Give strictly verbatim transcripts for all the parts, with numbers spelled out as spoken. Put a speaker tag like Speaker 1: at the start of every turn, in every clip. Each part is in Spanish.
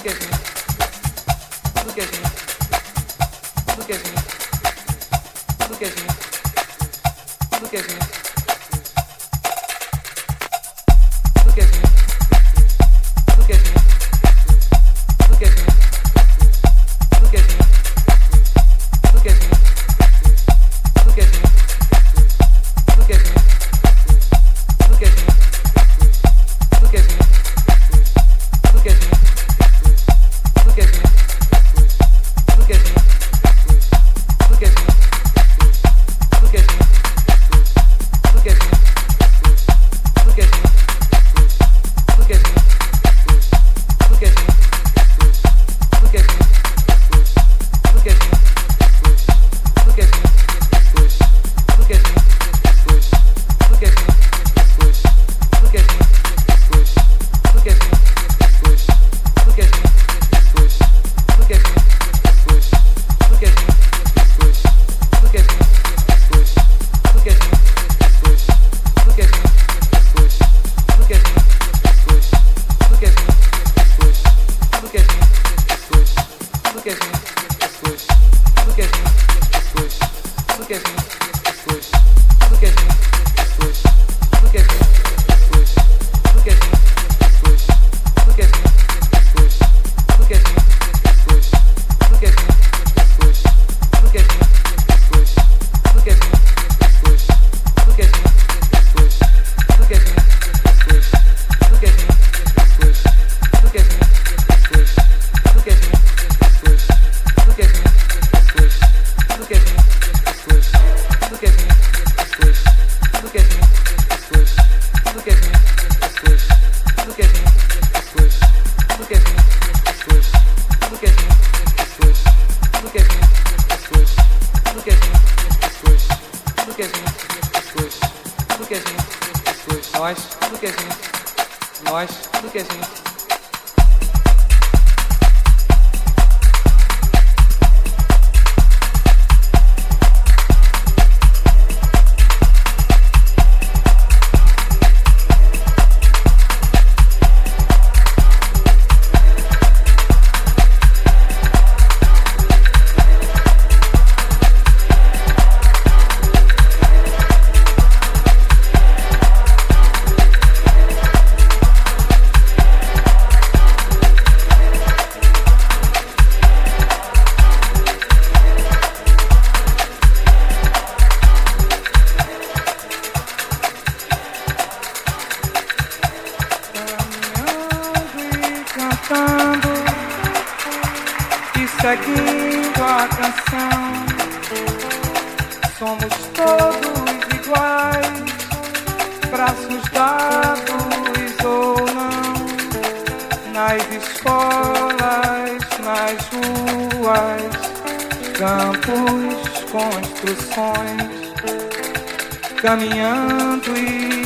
Speaker 1: Caminhando e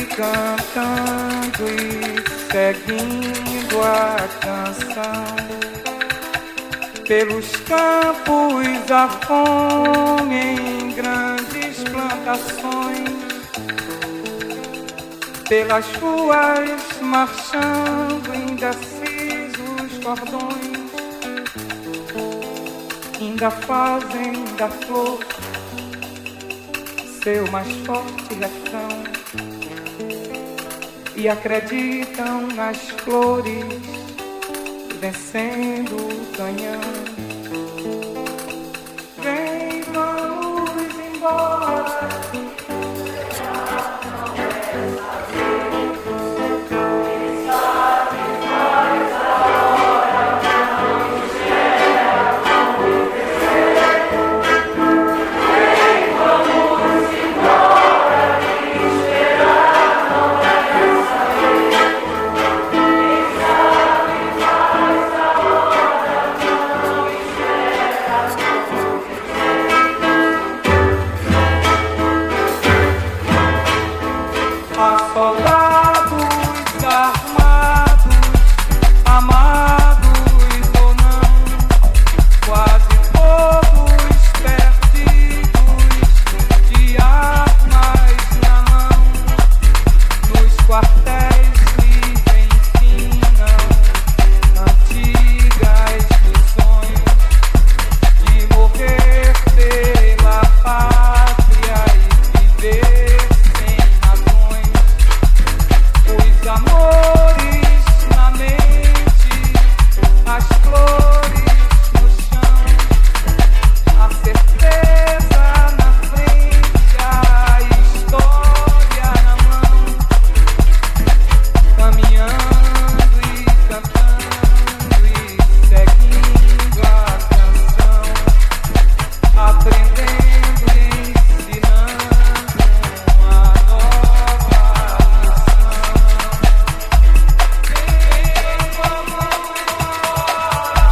Speaker 1: cantando e seguindo a canção, pelos campos a fome em grandes plantações, pelas ruas marchando indecisos cordões, ainda fazem da flor seu mais forte refrão e acreditam nas flores vencendo o canhão. Vem, vamos embora.
Speaker 2: Yeah.
Speaker 1: Vem, vamos embora.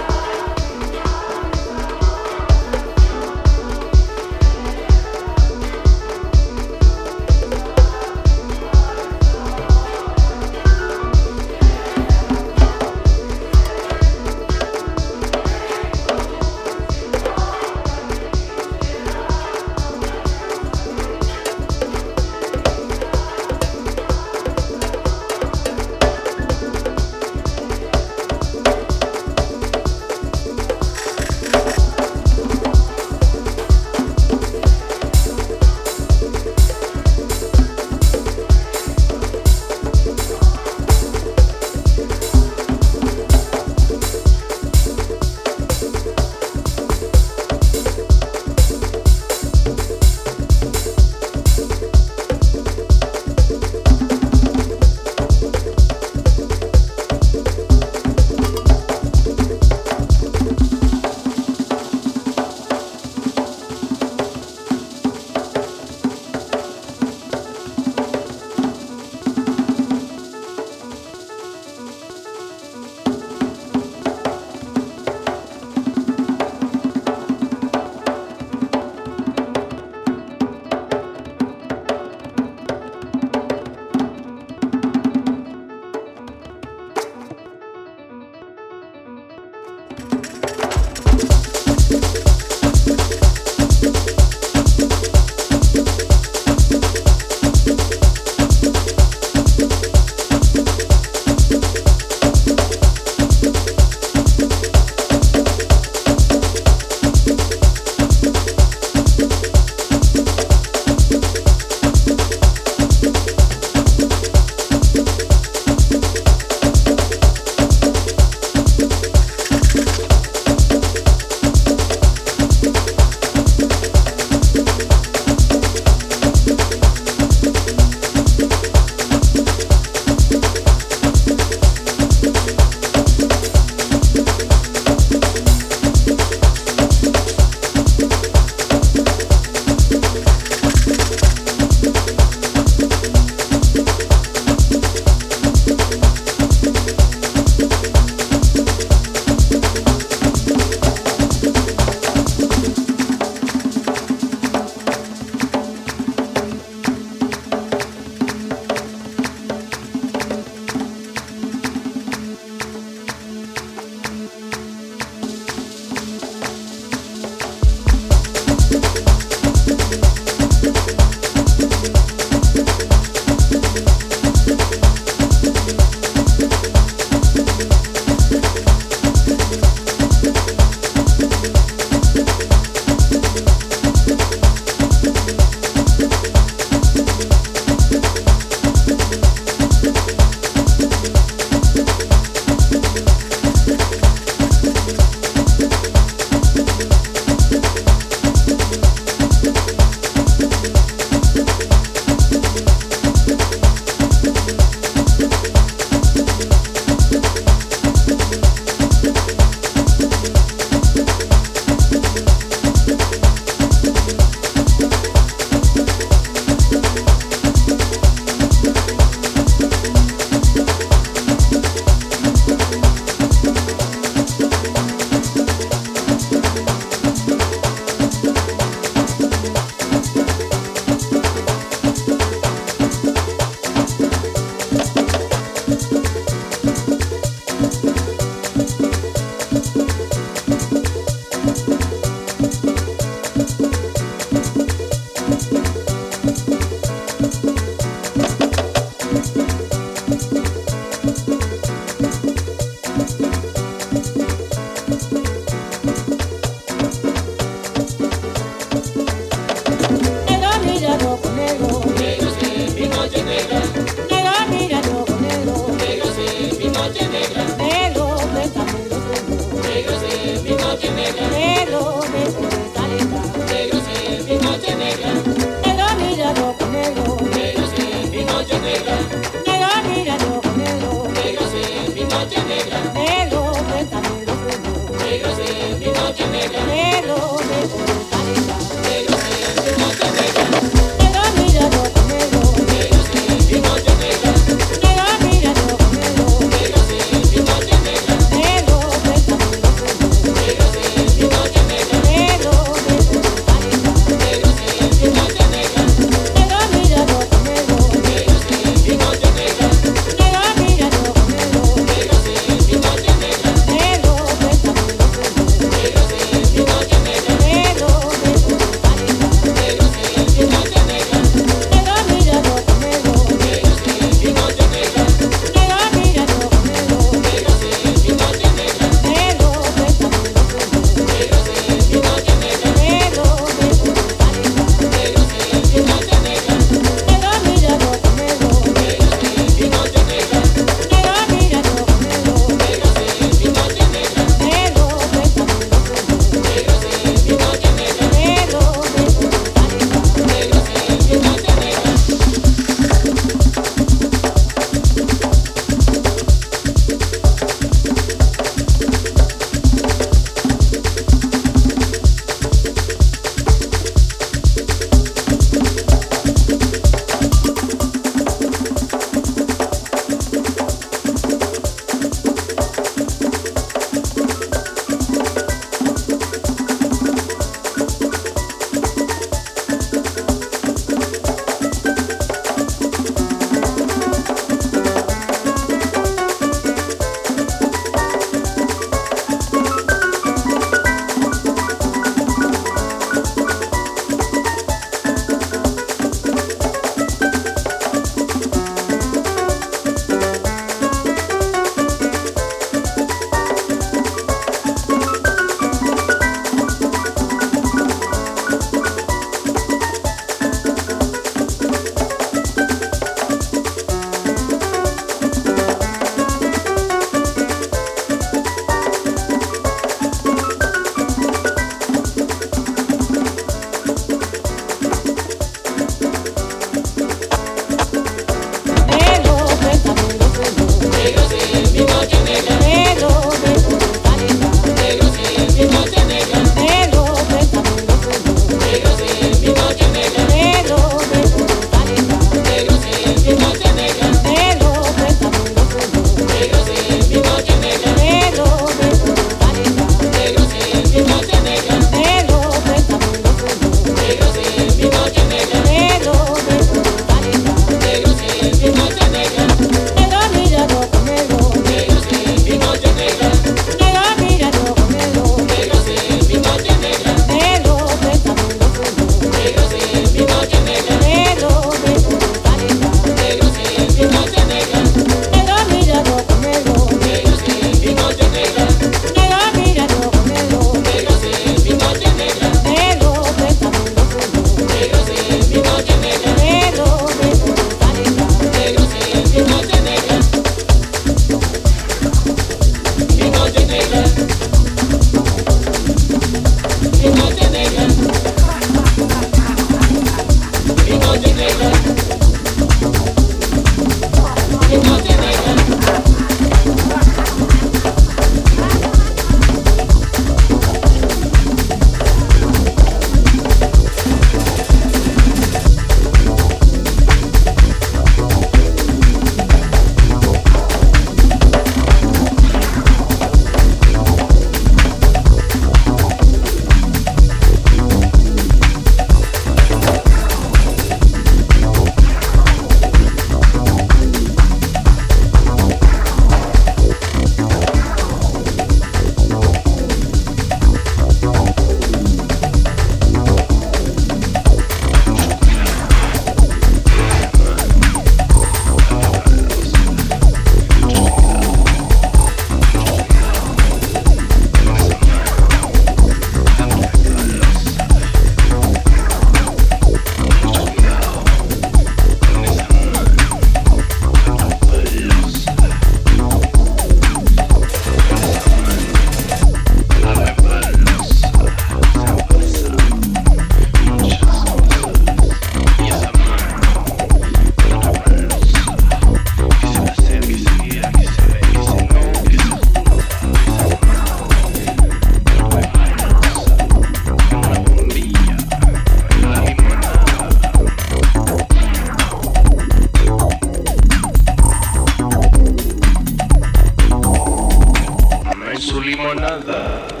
Speaker 2: limonada.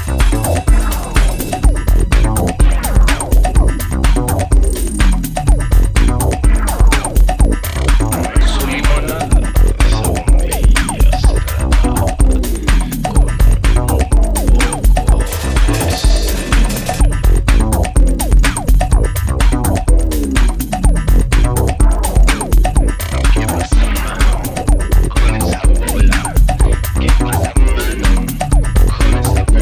Speaker 2: Su limonada sombría cerrada con un poco de sed. ¿Qué pasa, mano? Con esa bola. ¿Qué pasa, mano? Con esa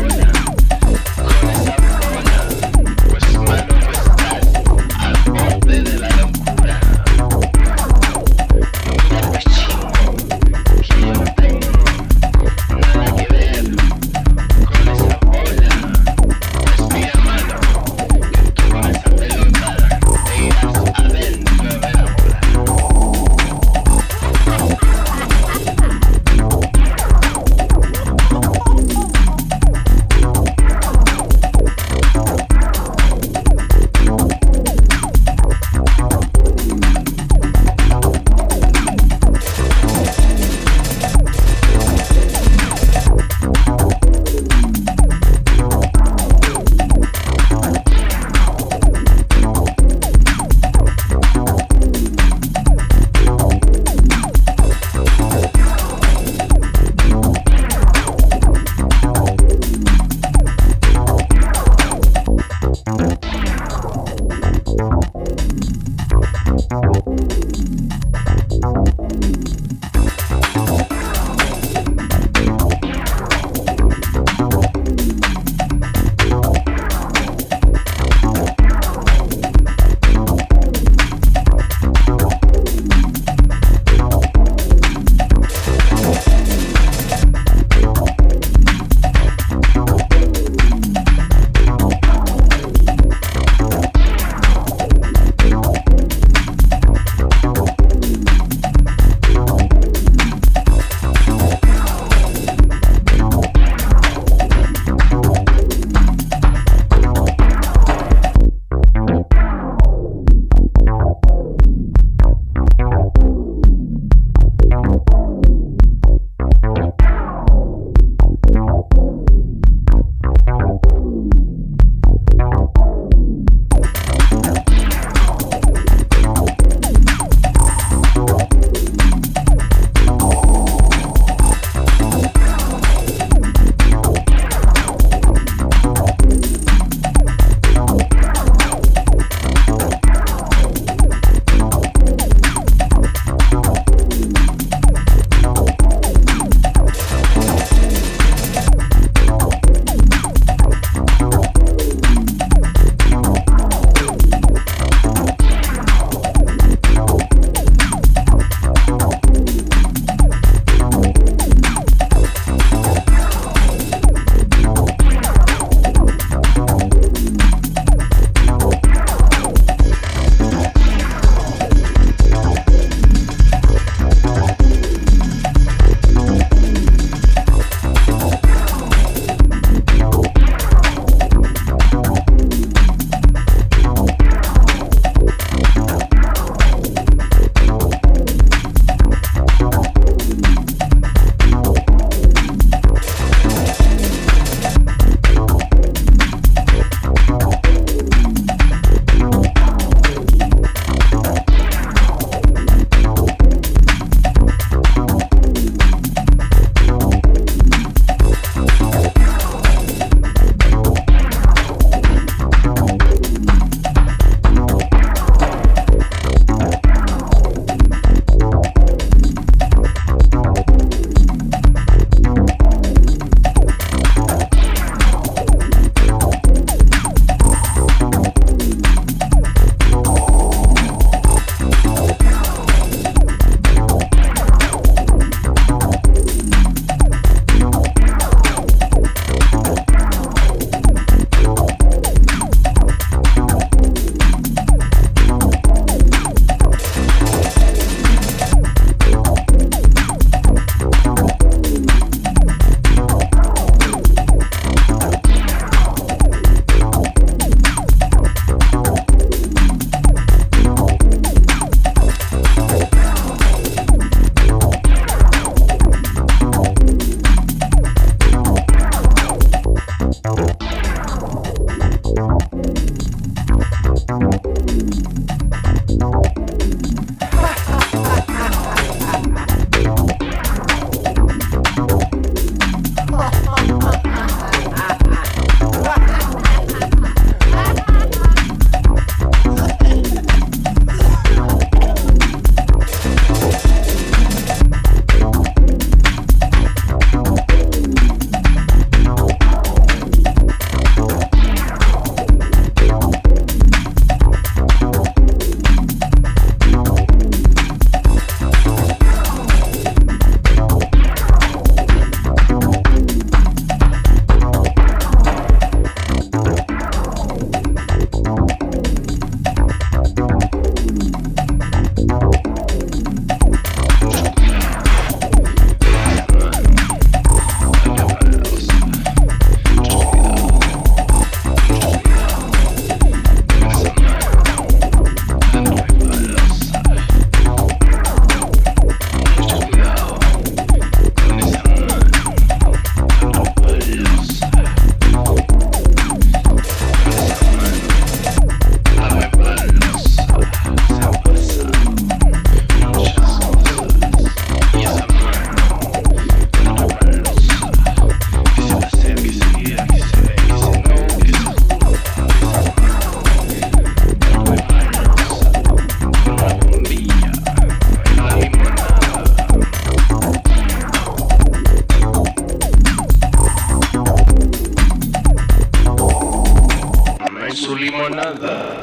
Speaker 2: limonada.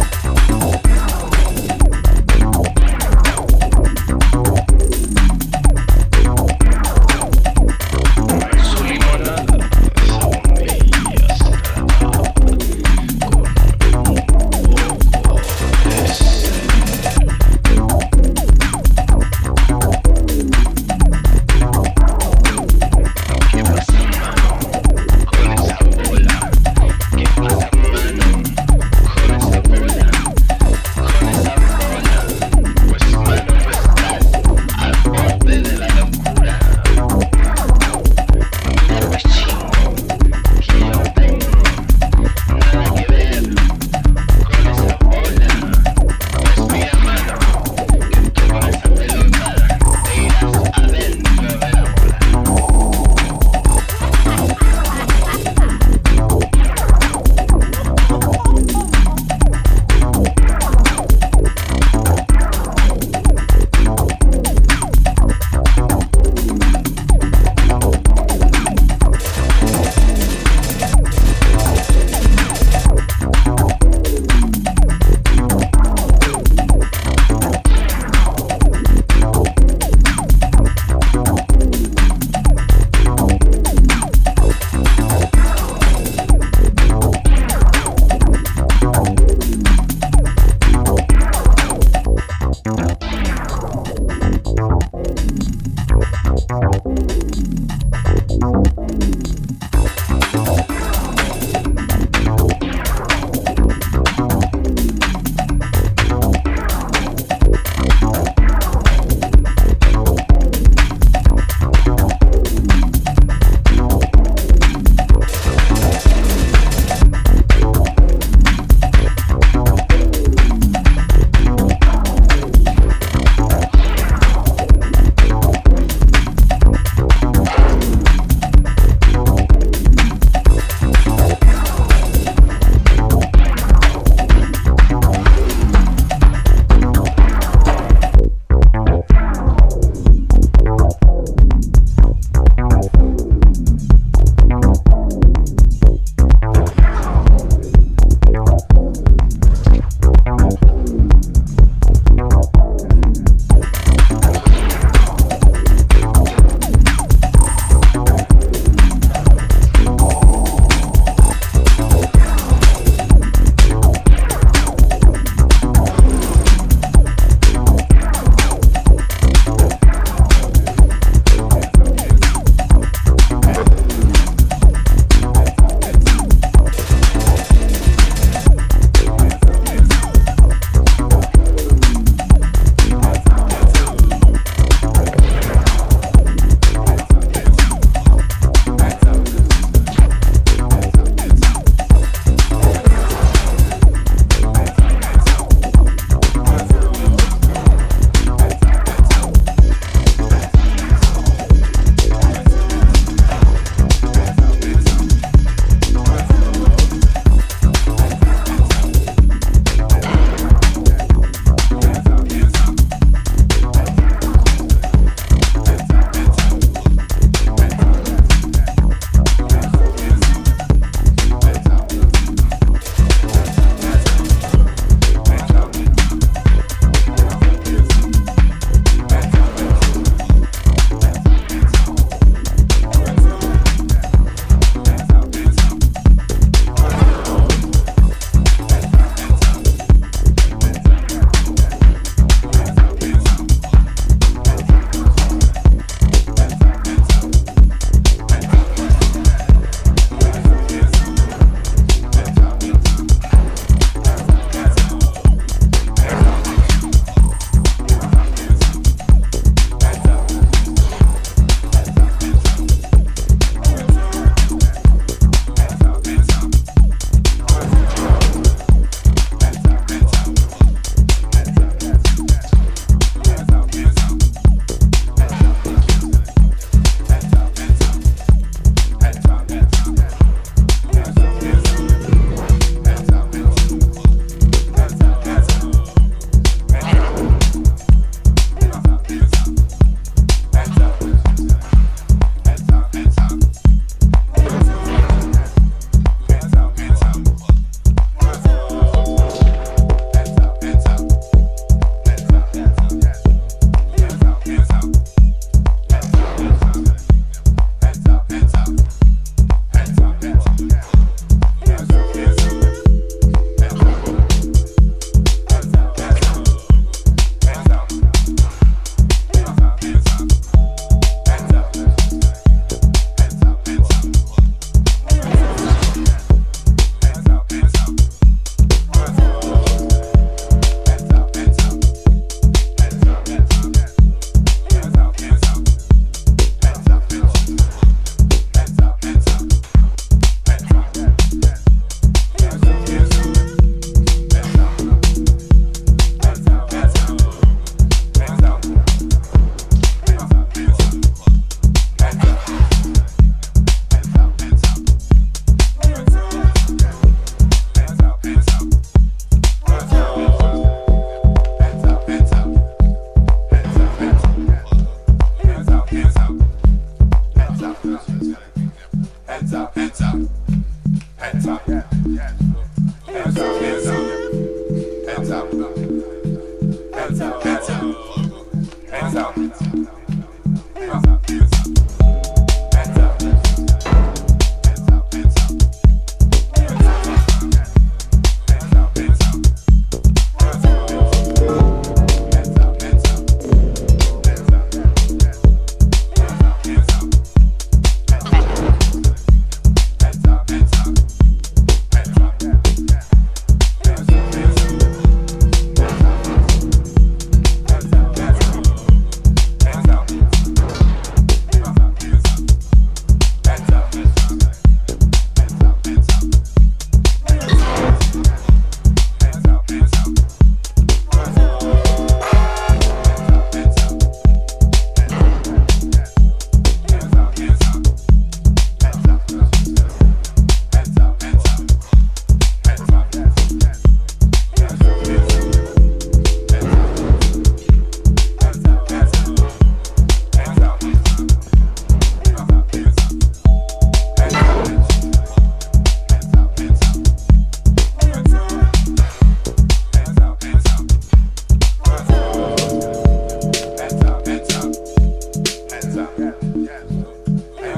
Speaker 2: Su limonada es aún bella, será con un poco de sed. ¿Qué pasa, mano? Con esa bola. ¿Qué pasa, mano? Con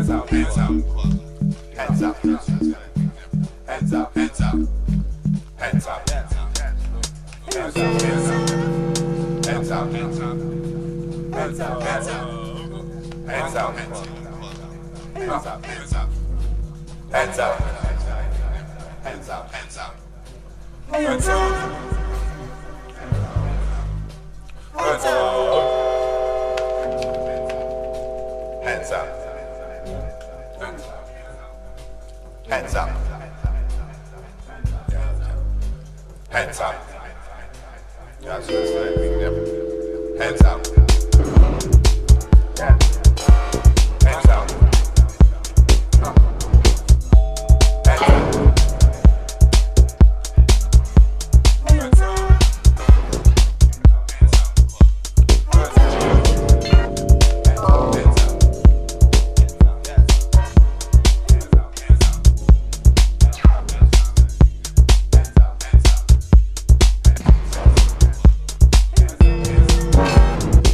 Speaker 3: Hands up.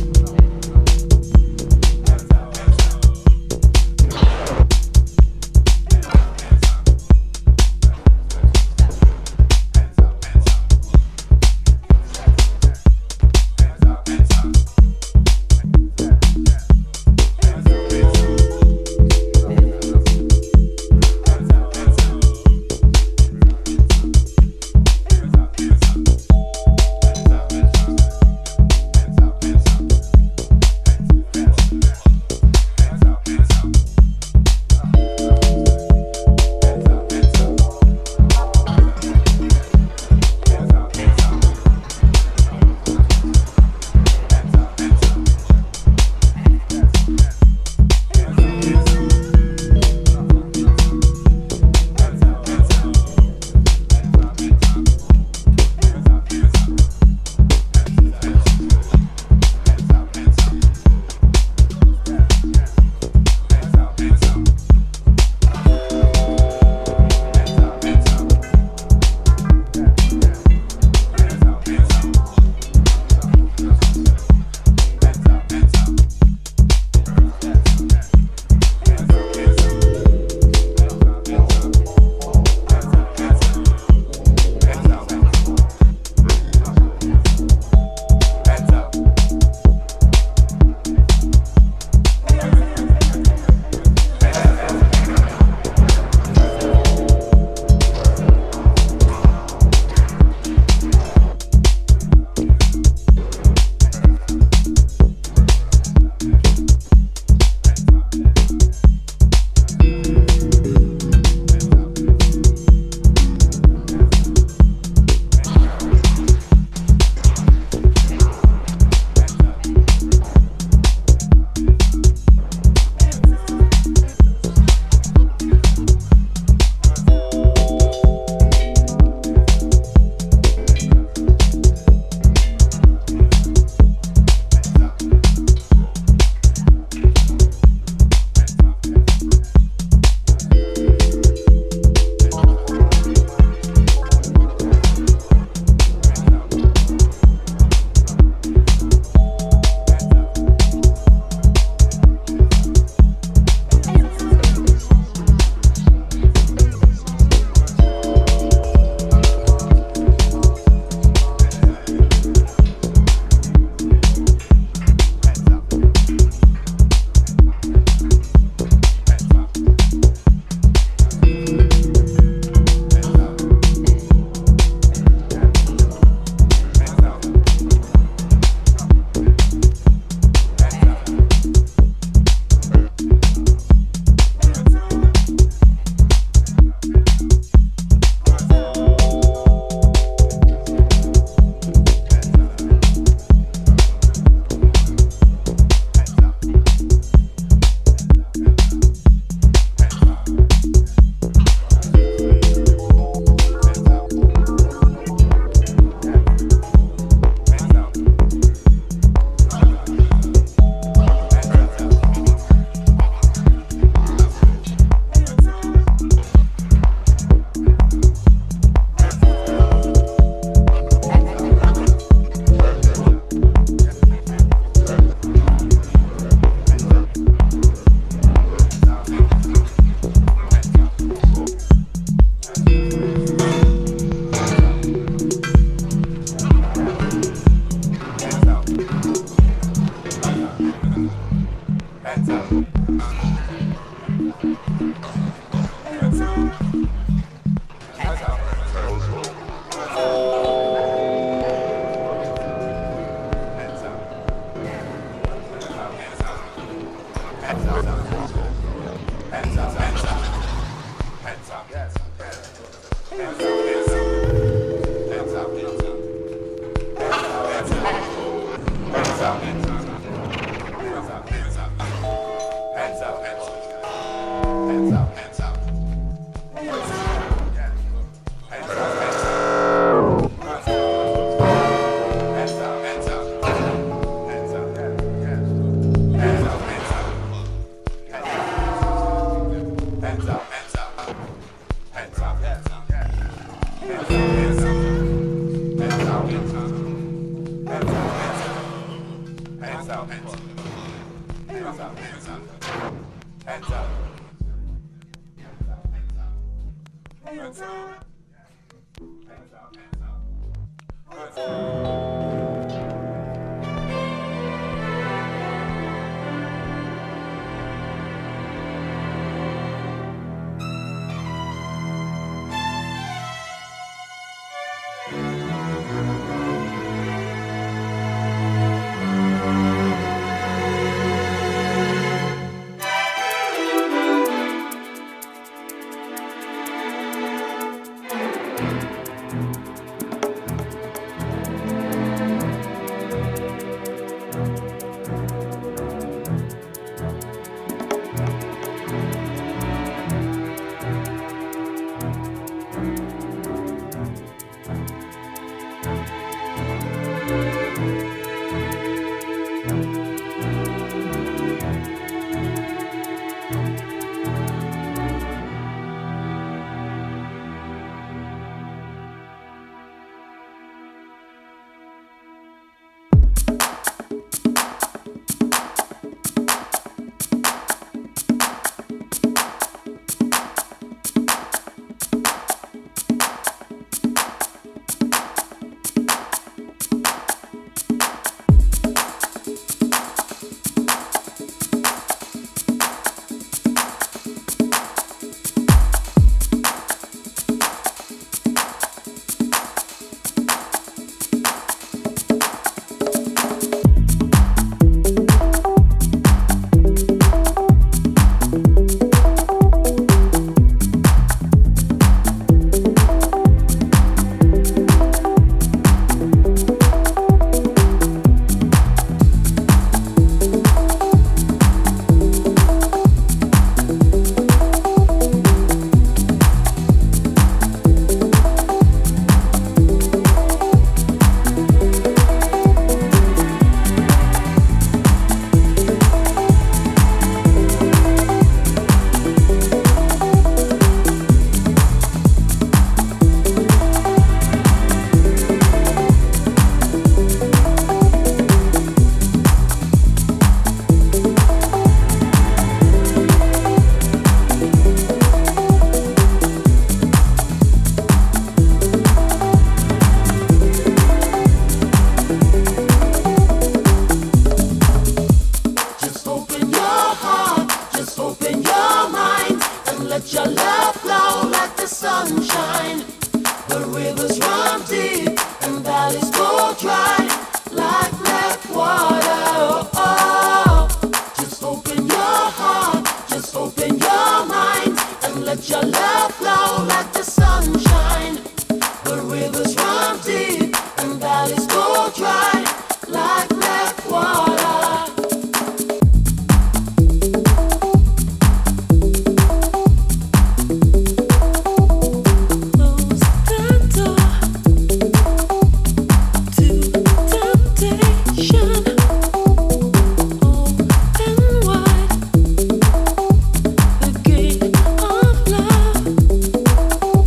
Speaker 3: The gate of love.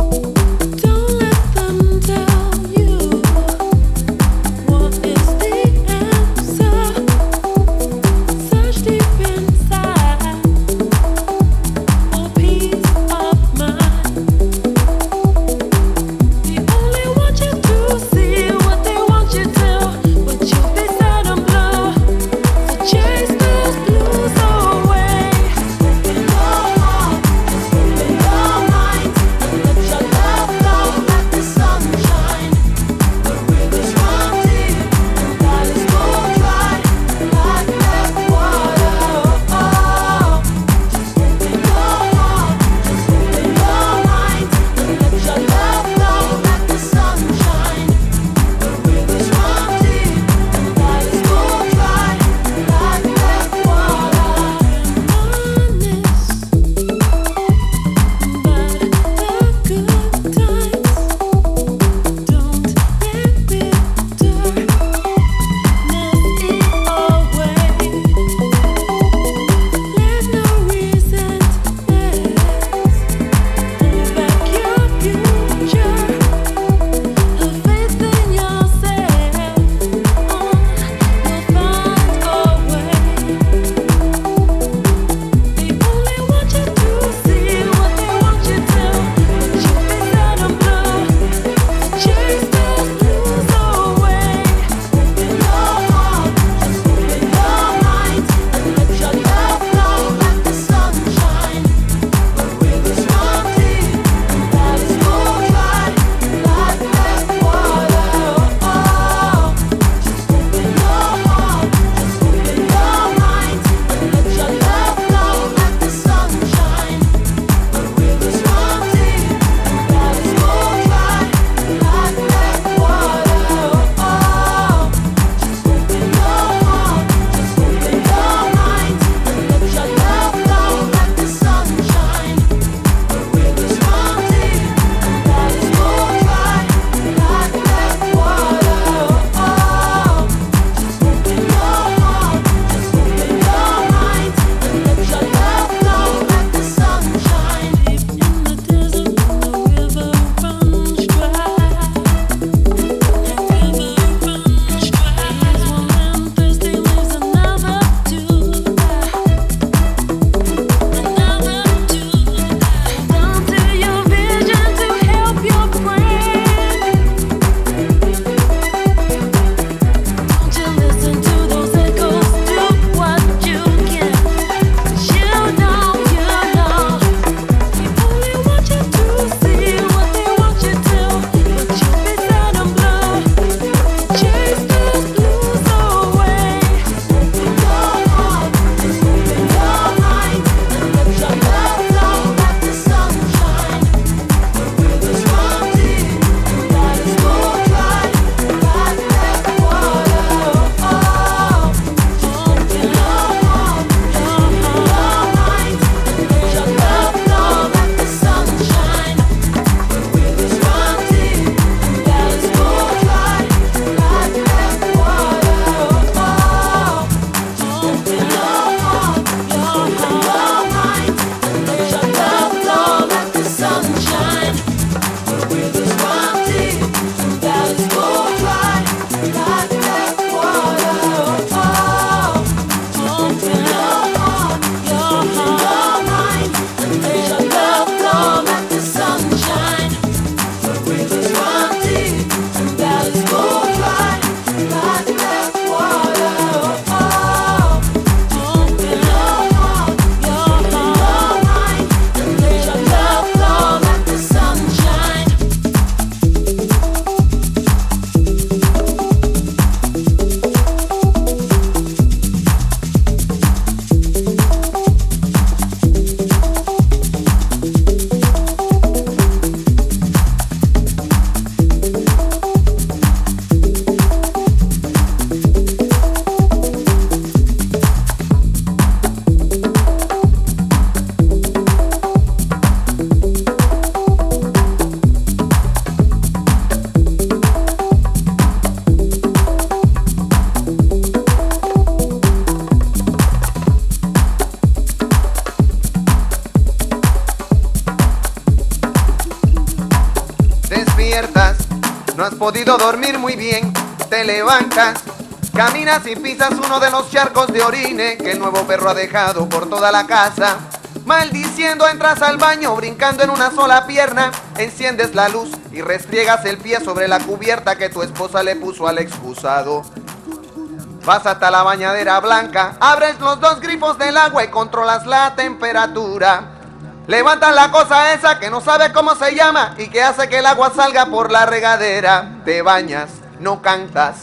Speaker 3: despiertas, no has podido dormir muy bien, te levantas, caminas y pisas uno de los charcos de orine que el nuevo perro ha dejado por toda la casa. Maldiciendo entras al baño, brincando en una sola pierna, enciendes la luz y restriegas el pie sobre la cubierta que tu esposa le puso al excusado. Vas hasta la bañadera blanca, abres los dos grifos del agua y controlas la temperatura. Levantas la cosa esa que no sabe cómo se llama y que hace que el agua salga por la regadera. Te bañas, no cantas.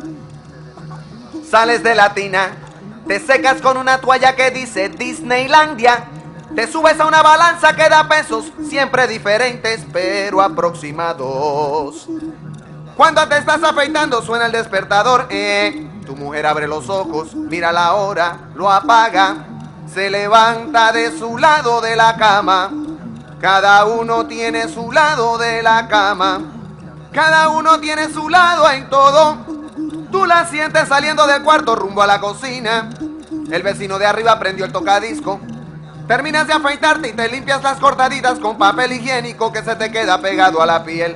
Speaker 3: Sales de la tina, te secas con una toalla que dice Disneylandia. Te subes a una balanza que da pesos, siempre diferentes pero aproximados. Cuando te estás afeitando suena el despertador, eh. Tu mujer abre los ojos, mira la hora, lo apaga. Se levanta de su lado de la cama. Cada uno tiene su lado de la cama. Cada uno tiene su lado en todo. Tú la sientes saliendo del cuarto rumbo a la cocina. El vecino de arriba prendió el tocadisco. Terminas de afeitarte y te limpias las cortaditas con papel higiénico que se te queda pegado a la piel.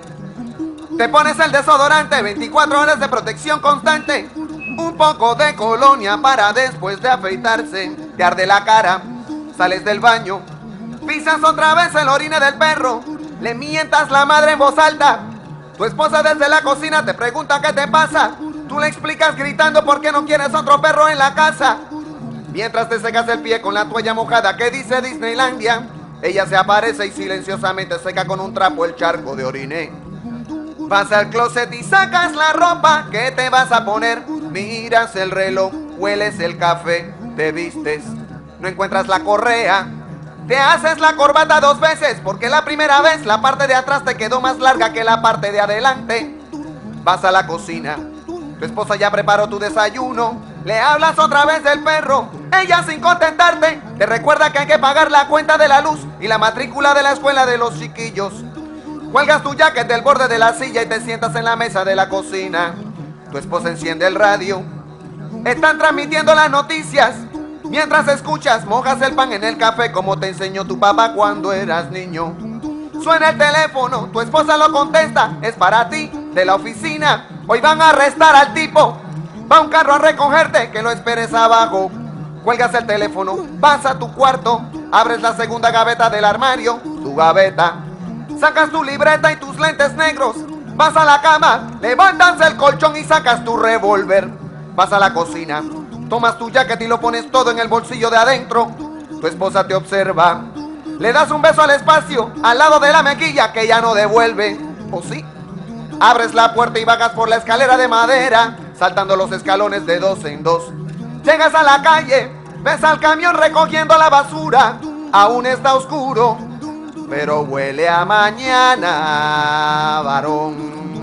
Speaker 3: Te pones el desodorante, veinticuatro horas de protección constante. Un poco de colonia para después de afeitarse. Te arde la cara, sales del baño, pisas otra vez el orine del perro. Le mientas la madre en voz alta. Tu esposa desde la cocina te pregunta qué te pasa. Tú le explicas gritando por qué no quieres otro perro en la casa. Mientras te secas el pie con la toalla mojada que dice Disneylandia, ella se aparece y silenciosamente seca con un trapo el charco de orine. Vas al closet y sacas la ropa que te vas a poner. Miras el reloj, hueles el café, te vistes, no encuentras la correa. Te haces la corbata dos veces porque la primera vez la parte de atrás te quedó más larga que la parte de adelante. Vas a la cocina, tu esposa ya preparó tu desayuno. Le hablas otra vez del perro, ella sin contentarte te recuerda que hay que pagar la cuenta de la luz y la matrícula de la escuela de los chiquillos. Cuelgas tu jacket del borde de la silla y te sientas en la mesa de la cocina. Tu esposa enciende el radio. Están transmitiendo las noticias. Mientras escuchas, mojas el pan en el café como te enseñó tu papá cuando eras niño. Suena el teléfono, tu esposa lo contesta. Es para ti, de la oficina. Hoy van a arrestar al tipo. Va un carro a recogerte, que lo esperes abajo. Cuelgas el teléfono, vas a tu cuarto. Abres la segunda gaveta del armario, tu gaveta. Sacas tu libreta y tus lentes negros. Vas a la cama, levantas el colchón y sacas tu revólver. Vas a la cocina, tomas tu jacket y lo pones todo en el bolsillo de adentro. Tu esposa te observa. Le das un beso al espacio, al lado de la mejilla que ya no devuelve. ¿O sí? Abres la puerta y bajas por la escalera de madera, saltando los escalones de dos en dos. Llegas a la calle, ves al camión recogiendo la basura. Aún está oscuro, pero huele a mañana, varón.